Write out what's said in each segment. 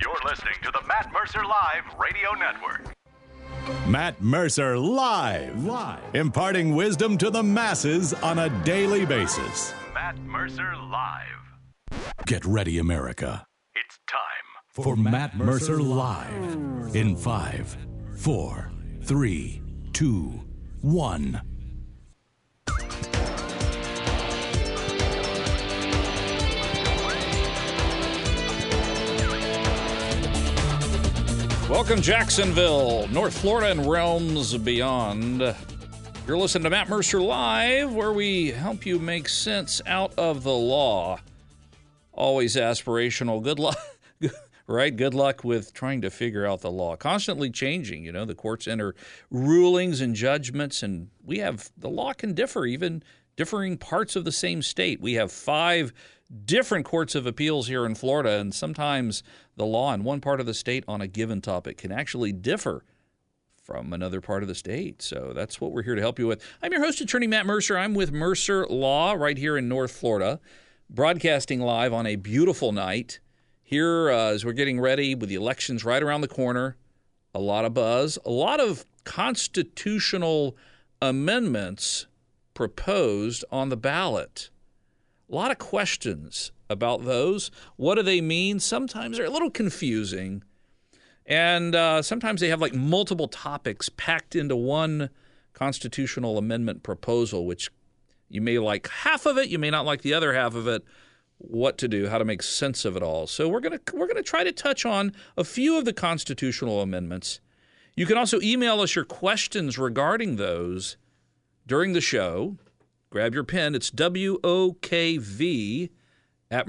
You're listening to the Matt Mercer Live Radio Network. Matt Mercer Live. Imparting wisdom to the masses on a daily basis. Matt Mercer Live. Get ready, America. It's time For Matt Mercer Live. In 5, 4, 3, 2, 1. Welcome, Jacksonville, North Florida, and realms beyond. You're listening to Matt Mercer Live, where we help you make sense out of the law. Always aspirational. Good luck, right? Good luck with trying to figure out the law. Constantly changing, you know, the courts enter rulings and judgments, and the law can differ, even differing parts of the same state. We have 5 different courts of appeals here in Florida, and sometimes the law in one part of the state on a given topic can actually differ from another part of the state. So that's what we're here to help you with. I'm your host, Attorney Matt Mercer. I'm with Mercer Law right here in North Florida, broadcasting live on a beautiful night. Here, as we're getting ready with the elections right around the corner, a lot of buzz, a lot of constitutional amendments proposed on the ballot. A lot of questions about those. What do they mean? Sometimes they're a little confusing. And sometimes they have like multiple topics packed into one constitutional amendment proposal, which you may like half of it, you may not like the other half of it. What to do, how to make sense of it all. So we're gonna try to touch on a few of the constitutional amendments. You can also email us your questions regarding those during the show. Grab your pen. It's WOKV at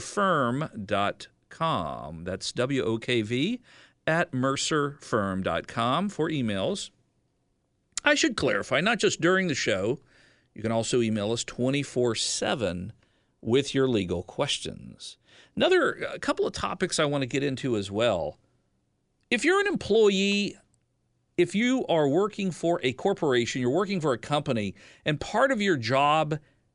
mercerfirm.com. That's WOKV at mercerfirm.com for emails. I should clarify, not just during the show. You can also email us 24/7 with your legal questions. A couple of topics I want to get into as well. If you're an employee, if you are working for a corporation, you're working for a company, and part of your job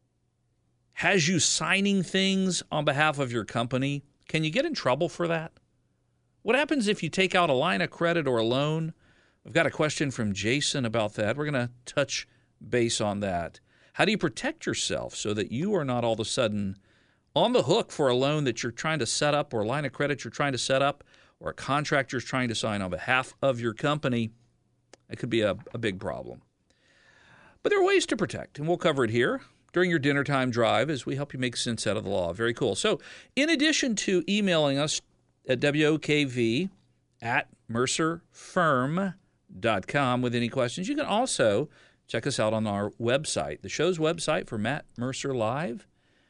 has you signing things on behalf of your company, can you get in trouble for that? What happens if you take out a line of credit or a loan? I've got a question from Jason about that. We're going to touch base on that. How do you protect yourself so that you are not all of a sudden on the hook for a loan that you're trying to set up or a line of credit you're trying to set up or a contract you're trying to sign on behalf of your company? It could be a big problem. But there are ways to protect, and we'll cover it here during your dinner time drive as we help you make sense out of the law. Very cool. So in addition to emailing us at WOKV at mercerfirm.com with any questions, you can also check us out on our website, the show's website for Matt Mercer Live,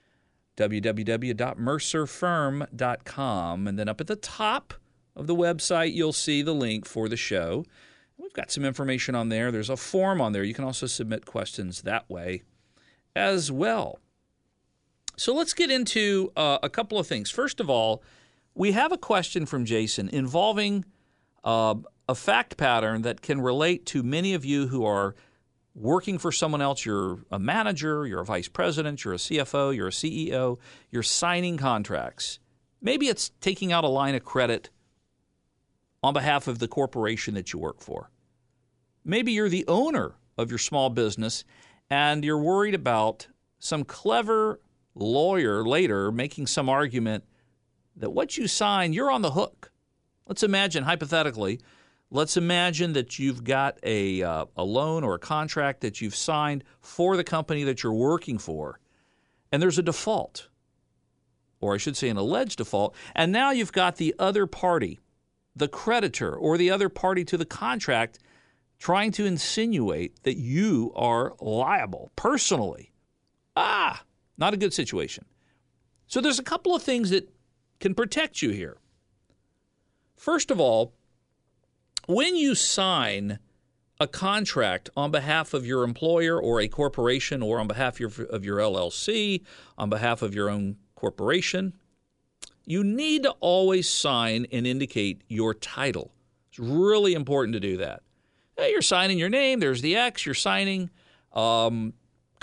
www.mercerfirm.com. And then up at the top of the website, you'll see the link for the show. We've got some information on there. There's a form on there. You can also submit questions that way as well. So let's get into a couple of things. First of all, we have a question from Jason involving a fact pattern that can relate to many of you who are working for someone else. You're a manager, you're a vice president, you're a CFO, you're a CEO, you're signing contracts. Maybe it's taking out a line of credit on behalf of the corporation that you work for. Maybe you're the owner of your small business and you're worried about some clever lawyer later making some argument that what you sign, you're on the hook. Let's imagine, hypothetically, that you've got a loan or a contract that you've signed for the company that you're working for, and there's a default, or I should say an alleged default, and now you've got the other party, the creditor or the other party to the contract, trying to insinuate that you are liable personally. Not a good situation. So there's a couple of things that can protect you here. First of all, when you sign a contract on behalf of your employer or a corporation or on behalf of your LLC, on behalf of your own corporation, you need to always sign and indicate your title. It's really important to do that. You're signing your name, there's the X, you're signing,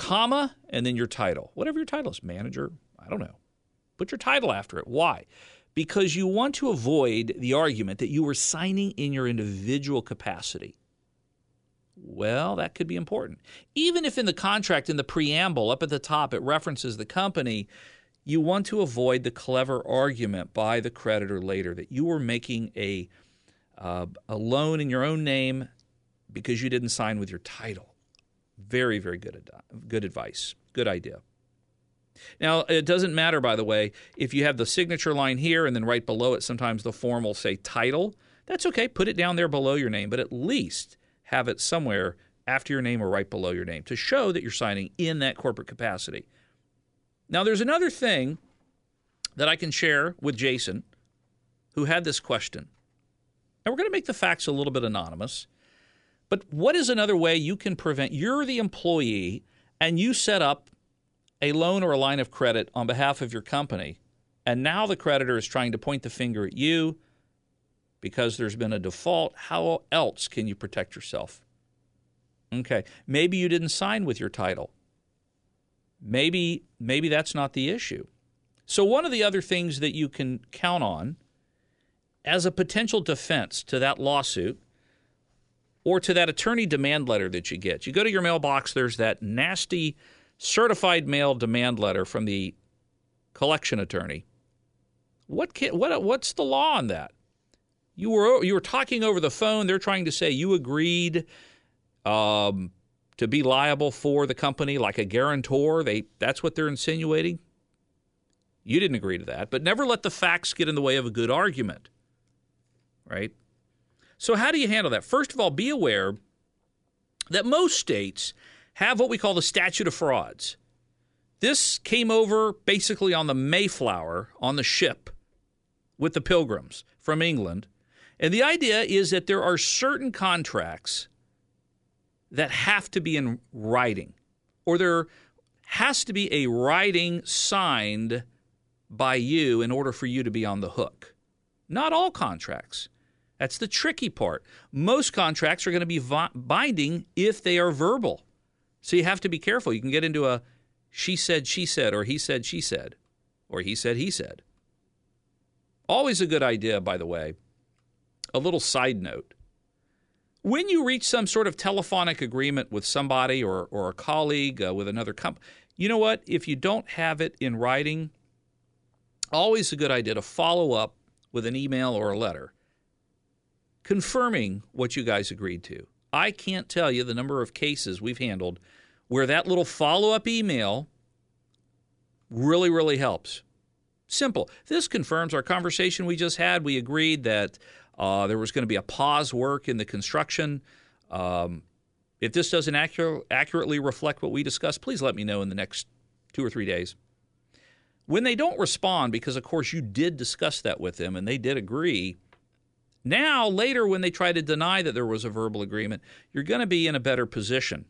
comma, and then your title. Whatever your title is, manager, I don't know. Put your title after it. Why? because you want to avoid the argument that you were signing in your individual capacity. Well, that could be important. Even if in the contract, in the preamble, up at the top, it references the company, you want to avoid the clever argument by the creditor later that you were making a loan in your own name because you didn't sign with your title. Very, very good advice. Good idea. Now, it doesn't matter, by the way, if you have the signature line here and then right below it, sometimes the form will say title. That's okay. Put it down there below your name, but at least have it somewhere after your name or right below your name to show that you're signing in that corporate capacity. Now, there's another thing that I can share with Jason, who had this question. Now, we're going to make the facts a little bit anonymous, but what is another way you can prevent? You're the employee, and you set up a loan or a line of credit on behalf of your company, and now the creditor is trying to point the finger at you because there's been a default. How else can you protect yourself? Okay, maybe you didn't sign with your title. Maybe that's not the issue. So one of the other things that you can count on as a potential defense to that lawsuit or to that attorney demand letter that you get, you go to your mailbox, there's that nasty certified mail demand letter from the collection attorney. What's the law on that? You were talking over the phone. They're trying to say you agreed to be liable for the company like a guarantor. That's what they're insinuating. You didn't agree to that, but never let the facts get in the way of a good argument, right? So how do you handle that? First of all, be aware that most states have what we call the statute of frauds. This came over basically on the Mayflower on the ship with the Pilgrims from England. And the idea is that there are certain contracts that have to be in writing, or there has to be a writing signed by you in order for you to be on the hook. Not all contracts. That's the tricky part. Most contracts are going to be binding if they are verbal. So you have to be careful. You can get into a she said, or he said, she said, or he said. Always a good idea, by the way. A little side note. When you reach some sort of telephonic agreement with somebody or a colleague with another company, you know what? If you don't have it in writing, always a good idea to follow up with an email or a letter confirming what you guys agreed to. I can't tell you the number of cases we've handled where that little follow-up email really, really helps. Simple. This confirms our conversation we just had. We agreed that there was going to be a pause work in the construction. If this doesn't accurately reflect what we discussed, please let me know in the next 2 or 3 days. When they don't respond, because, of course, you did discuss that with them and they did agree, now, later, when they try to deny that there was a verbal agreement, you're going to be in a better position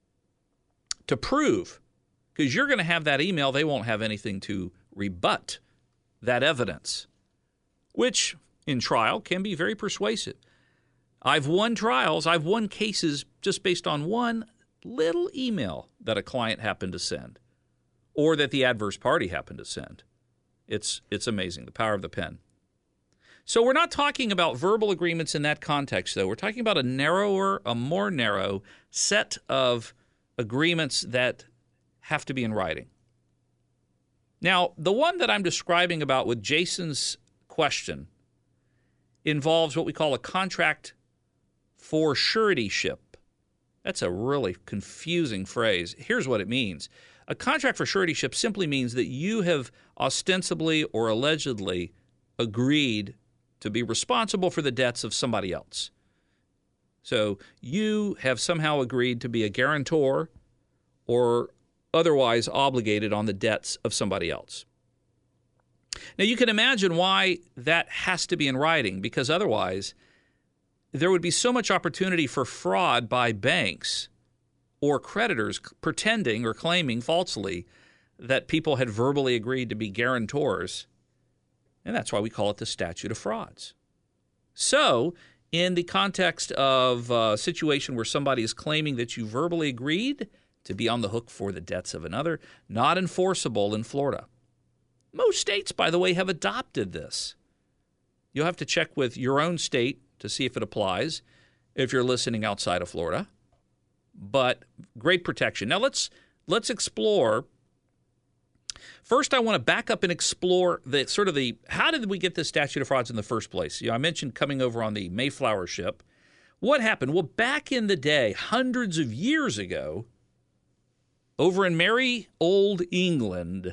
to prove, because you're going to have that email. They won't have anything to rebut that evidence, which in trial can be very persuasive. I've won trials. I've won cases just based on one little email that a client happened to send or that the adverse party happened to send. It's amazing, the power of the pen. So we're not talking about verbal agreements in that context, though. We're talking about a more narrow set of agreements that have to be in writing. Now, the one that I'm describing about with Jason's question involves what we call a contract for suretyship. That's a really confusing phrase. Here's what it means. A contract for suretyship simply means that you have ostensibly or allegedly agreed to be responsible for the debts of somebody else. So you have somehow agreed to be a guarantor or otherwise obligated on the debts of somebody else. Now, you can imagine why that has to be in writing, because otherwise there would be so much opportunity for fraud by banks or creditors pretending or claiming falsely that people had verbally agreed to be guarantors. And that's why we call it the statute of frauds. So, in the context of a situation where somebody is claiming that you verbally agreed to be on the hook for the debts of another, not enforceable in Florida. Most states, by the way, have adopted this. You'll have to check with your own state to see if it applies if you're listening outside of Florida. But great protection. Now let's explore. First, I want to back up and explore how did we get this statute of frauds in the first place? I mentioned coming over on the Mayflower ship. What happened? Well, back in the day, hundreds of years ago, over in merry old England,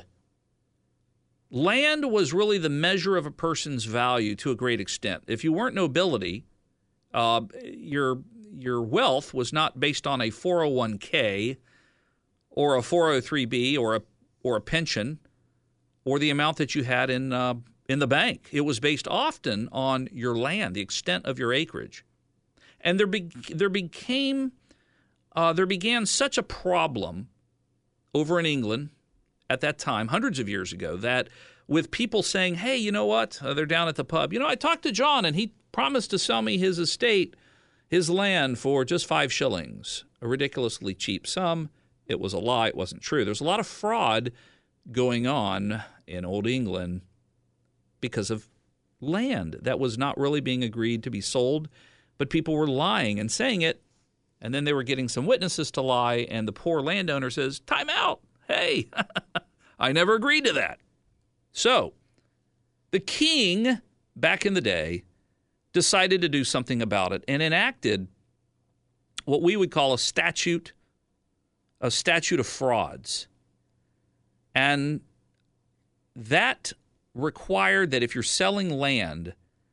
land was really the measure of a person's value to a great extent. If you weren't nobility, your wealth was not based on a 401k or a 403b or a pension or the amount that you had in the bank. It was based often on your land, the extent of your acreage. And there began such a problem over in England at that time, hundreds of years ago, that with people saying, hey, you know what? They're down at the pub. I talked to John, and he promised to sell me his estate, his land, for just 5 shillings, a ridiculously cheap sum. It was a lie. It wasn't true. There's a lot of fraud going on in Old England because of land that was not really being agreed to be sold, but people were lying and saying it, and then they were getting some witnesses to lie, and the poor landowner says, time out. Hey, I never agreed to that. So the king, back in the day, decided to do something about it and enacted what we would call a statute of frauds. And that required that if you're selling land,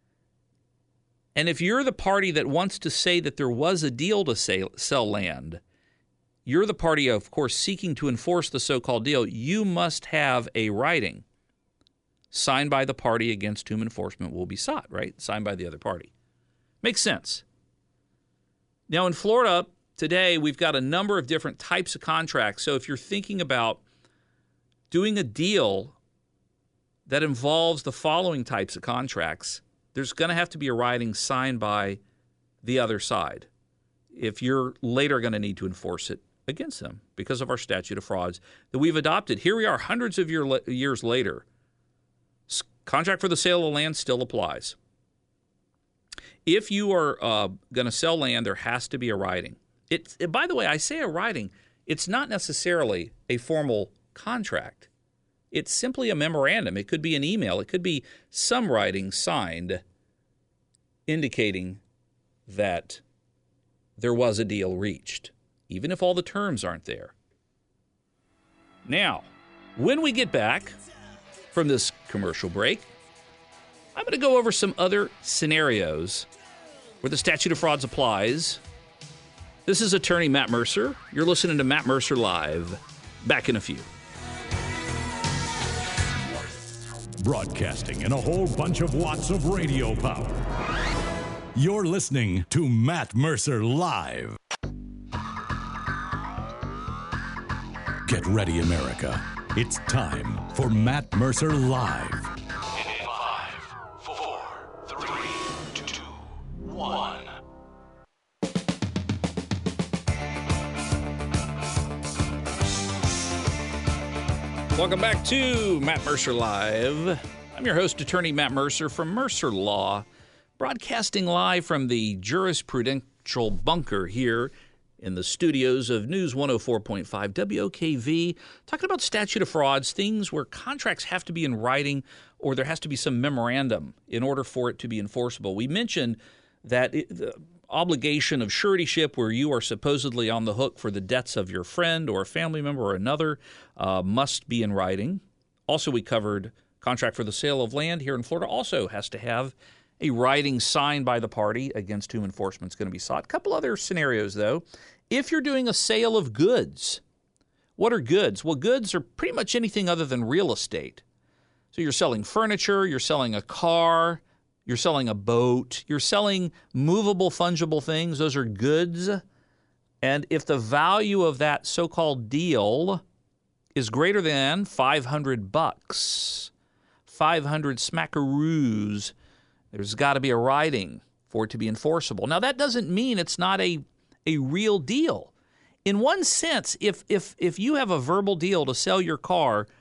and if you're the party that wants to say that there was a deal to sell land, you're the party, of course, seeking to enforce the so-called deal, you must have a writing signed by the party against whom enforcement will be sought, right? Signed by the other party. Makes sense. Now, in Florida today, we've got a number of different types of contracts. So if you're thinking about doing a deal that involves the following types of contracts, there's going to have to be a writing signed by the other side if you're later going to need to enforce it against them because of our statute of frauds that we've adopted. Here we are hundreds of years later. Contract for the sale of land still applies. If you are going to sell land, there has to be a writing. By the way, I say a writing. It's not necessarily a formal contract. It's simply a memorandum. It could be an email. It could be some writing signed indicating that there was a deal reached, even if all the terms aren't there. Now, when we get back from this commercial break, I'm going to go over some other scenarios where the statute of frauds applies. This is attorney Matt Mercer. You're listening to Matt Mercer Live. Back in a few. Broadcasting in a whole bunch of watts of radio power. You're listening to Matt Mercer Live. Get ready, America. It's time for Matt Mercer Live. In 5, 4, 3, 2, 1. Welcome back to Matt Mercer Live. I'm your host, attorney Matt Mercer from Mercer Law, broadcasting live from the jurisprudential bunker here in the studios of News 104.5 WOKV, talking about statute of frauds, things where contracts have to be in writing or there has to be some memorandum in order for it to be enforceable. We mentioned that the obligation of suretyship, where you are supposedly on the hook for the debts of your friend or a family member or another, must be in writing. Also, we covered contract for the sale of land here in Florida also has to have a writing signed by the party against whom enforcement is going to be sought. A couple other scenarios, though. If you're doing a sale of goods, what are goods? Well, goods are pretty much anything other than real estate. So you're selling furniture, you're selling a car, you're selling a boat, you're selling movable, fungible things. Those are goods. And if the value of that so-called deal is greater than $500, 500 smackaroos, there's got to be a writing for it to be enforceable. Now, that doesn't mean it's not a real deal. In one sense, if you have a verbal deal to sell your car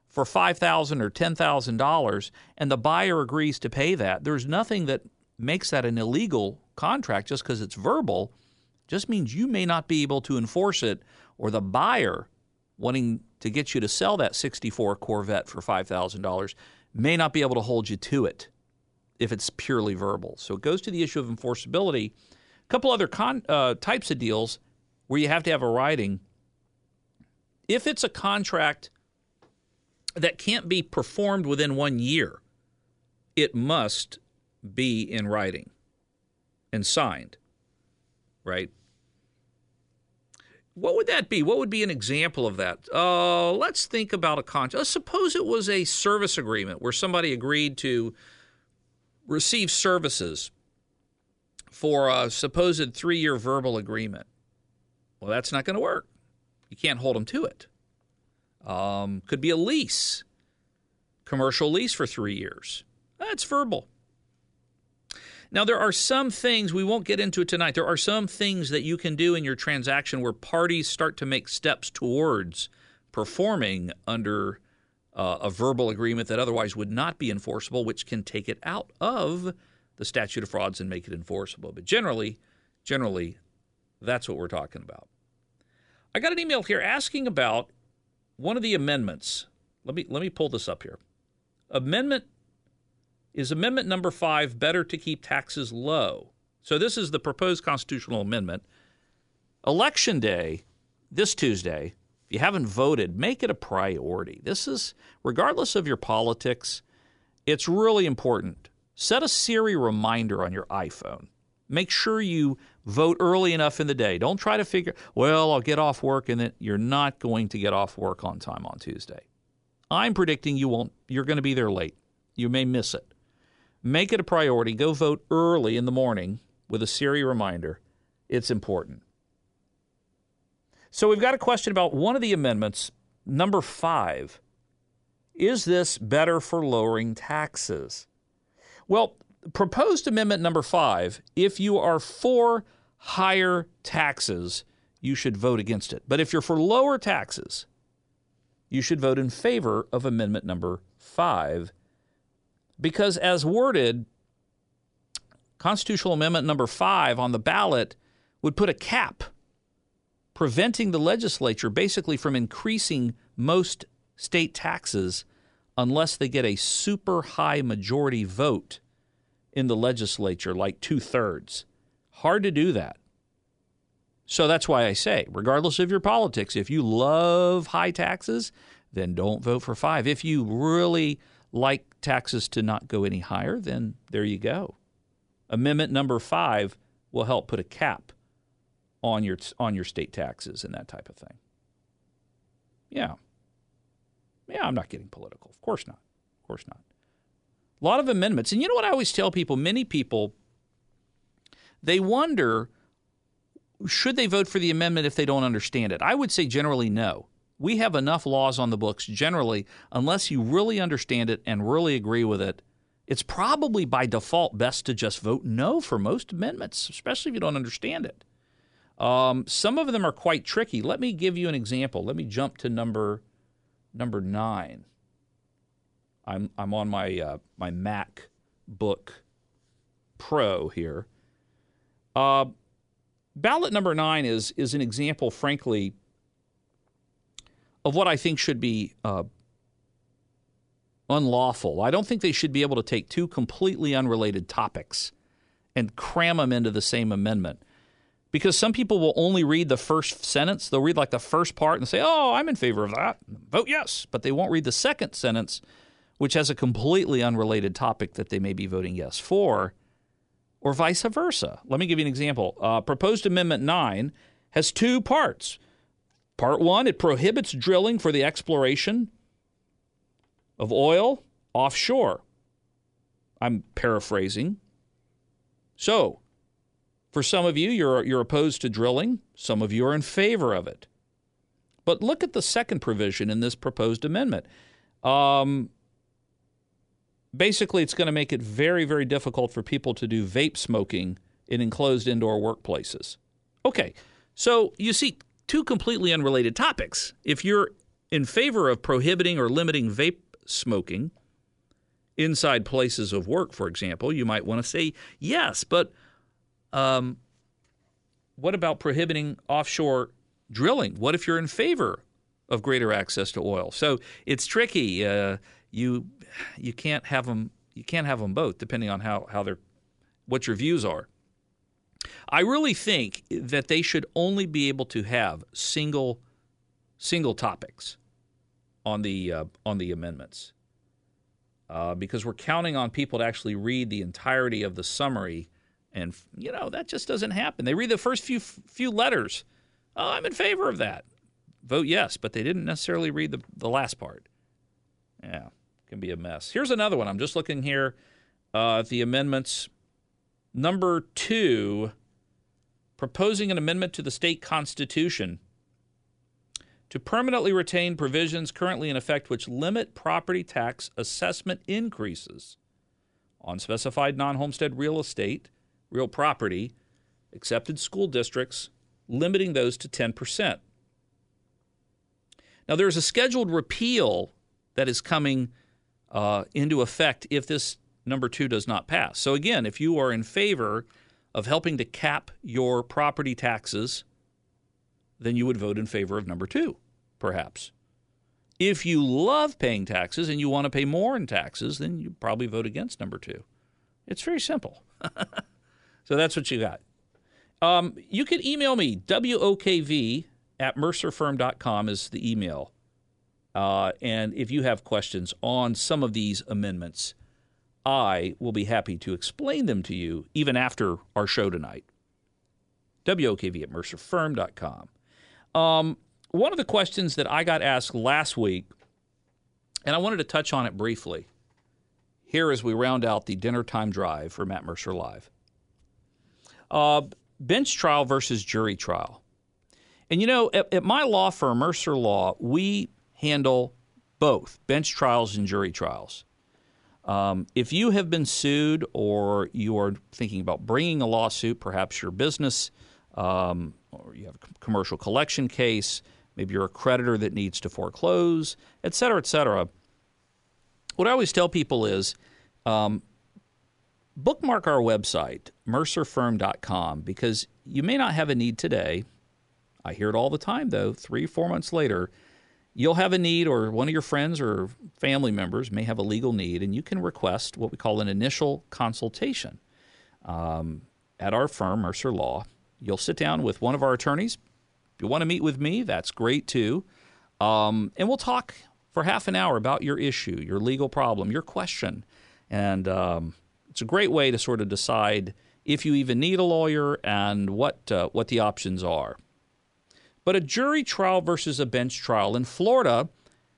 for $5,000 or $10,000 and the buyer agrees to pay that, there's nothing that makes that an illegal contract just because it's verbal. Just means you may not be able to enforce it, or the buyer wanting to get you to sell that 64 Corvette for $5,000 may not be able to hold you to it if it's purely verbal. So it goes to the issue of enforceability. A couple other types of deals where you have to have a writing. If it's a contract that can't be performed within 1 year, it must be in writing and signed, right? What would that be? What would be an example of that? Let's think about a contract. Suppose it was a service agreement where somebody agreed to receive services for a supposed 3-year verbal agreement. Well, that's not going to work. You can't hold them to it. Could be a lease, commercial lease for 3 years. That's verbal. Now, there are some things, we won't get into it tonight, there are some things that you can do in your transaction where parties start to make steps towards performing under a verbal agreement that otherwise would not be enforceable, which can take it out of the statute of frauds and make it enforceable. But generally, that's what we're talking about. I got an email here asking about one of the amendments. Let me pull this up here. Is Amendment number 5 better to keep taxes low? So this is the proposed constitutional amendment. Election day, this Tuesday, if you haven't voted, make it a priority. This is, regardless of your politics, it's really important. Set a Siri reminder on your iPhone. Make sure you vote early enough in the day. Don't try to figure, well, I'll get off work, and then you're not going to get off work on time on Tuesday. I'm predicting you won't. You're going to be there late. You may miss it. Make it a priority. Go vote early in the morning with a Siri reminder. It's important. So we've got a question about one of the amendments, number 5. Is this better for lowering taxes? Well, proposed amendment number 5, if you are for higher taxes, you should vote against it. But if you're for lower taxes, you should vote in favor of amendment number 5. Because as worded, constitutional amendment number 5 on the ballot would put a cap, preventing the legislature basically from increasing most state taxes unless they get a super high majority vote in the legislature, like 2/3. Hard to do that. So that's why I say, regardless of your politics, if you love high taxes, then don't vote for 5. If you really like taxes to not go any higher, then there you go. Amendment number 5 will help put a cap on your state taxes and that type of thing. Yeah, I'm not getting political. Of course not. A lot of amendments. And you know what I always tell people? Many people, they wonder, should they vote for the amendment if they don't understand it? I would say generally no. We have enough laws on the books generally, unless you really understand it and really agree with it, it's probably by default best to just vote no for most amendments, especially if you don't understand it. Some of them are quite tricky. Let me give you an example. Let me jump to number 9. I'm on my MacBook Pro here. Ballot number 9 is an example, frankly, of what I think should be unlawful. I don't think they should be able to take two completely unrelated topics and cram them into the same amendment. Because some people will only read the first sentence. They'll read like the first part and say, oh, I'm in favor of that. Vote yes. But they won't read the second sentence, which has a completely unrelated topic that they may be voting yes for, or vice versa. Let me give you an example. Proposed Amendment 9 has 2 parts. Part 1, it prohibits drilling for the exploration of oil offshore. I'm paraphrasing. So, for some of you, you're opposed to drilling. Some of you are in favor of it. But look at the second provision in this proposed amendment. Basically, it's going to make it very, very difficult for people to do vape smoking in enclosed indoor workplaces. Okay, so you see 2 completely unrelated topics. If you're in favor of prohibiting or limiting vape smoking inside places of work, for example, you might want to say yes, but what about prohibiting offshore drilling? What if you're in favor of greater access to oil? So it's tricky. You can't have them. You can't have them both, depending on what your views are. I really think that they should only be able to have single topics on the amendments, because we're counting on people to actually read the entirety of the summary, and that just doesn't happen. They read the first few letters. Oh, I'm in favor of that. Vote yes, but they didn't necessarily read the last part. Yeah, can be a mess. Here's another one. I'm just looking here at the amendments. Number 2, proposing an amendment to the state constitution to permanently retain provisions currently in effect which limit property tax assessment increases on specified non-homestead real estate, real property, accepted school districts, limiting those to 10%. Now, there's a scheduled repeal that is coming into effect if this number 2 does not pass. So again, if you are in favor of helping to cap your property taxes, then you would vote in favor of number 2, perhaps. If you love paying taxes and you want to pay more in taxes, then you probably vote against number 2. It's very simple. So that's what you got. You can email me, wokv@mercerfirm.com is the email. And if you have questions on some of these amendments, I will be happy to explain them to you even after our show tonight. wokv@mercerfirm.com. One of the questions that I got asked last week, and I wanted to touch on it briefly here as we round out the dinner time drive for Matt Mercer Live. Bench trial versus jury trial. And at my law firm, Mercer Law, we handle both bench trials and jury trials. If you have been sued or you are thinking about bringing a lawsuit, perhaps your business, or you have a commercial collection case, maybe you're a creditor that needs to foreclose, et cetera, what I always tell people is bookmark our website, mercerfirm.com, because you may not have a need today. I hear it all the time, though. 3-4 months later, you'll have a need, or one of your friends or family members may have a legal need, and you can request what we call an initial consultation. At our firm, Mercer Law, you'll sit down with one of our attorneys. If you want to meet with me, that's great too. And we'll talk for half an hour about your issue, your legal problem, your question. And it's a great way to sort of decide if you even need a lawyer and what the options are. But a jury trial versus a bench trial. In Florida,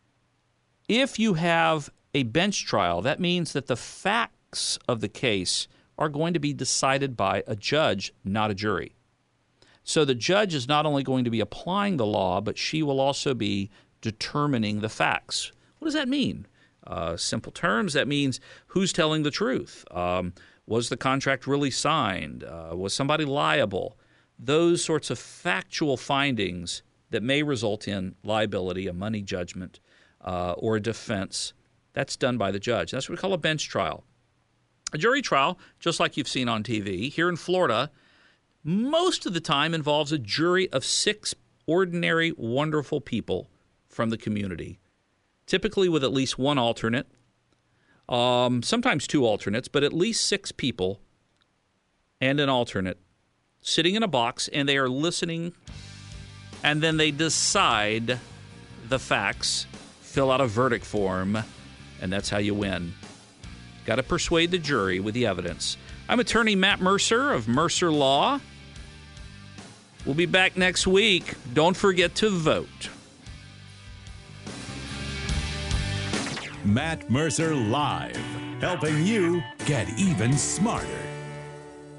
if you have a bench trial, that means that the facts of the case are going to be decided by a judge, not a jury. So the judge is not only going to be applying the law, but she will also be determining the facts. What does that mean? Simple terms, that means who's telling the truth. Was the contract really signed? Was somebody liable? Those sorts of factual findings that may result in liability, a money judgment, or a defense, that's done by the judge. That's what we call a bench trial. A jury trial, just like you've seen on TV, here in Florida, most of the time involves a jury of 6 ordinary, wonderful people from the community, typically with at least one alternate, sometimes 2 alternates, but at least 6 people and an alternate sitting in a box, and they are listening, and then they decide the facts, fill out a verdict form, and that's how you win. Got to persuade the jury with the evidence. I'm attorney Matt Mercer of Mercer Law. We'll be back next week. Don't forget to vote. Matt Mercer Live, helping you get even smarter.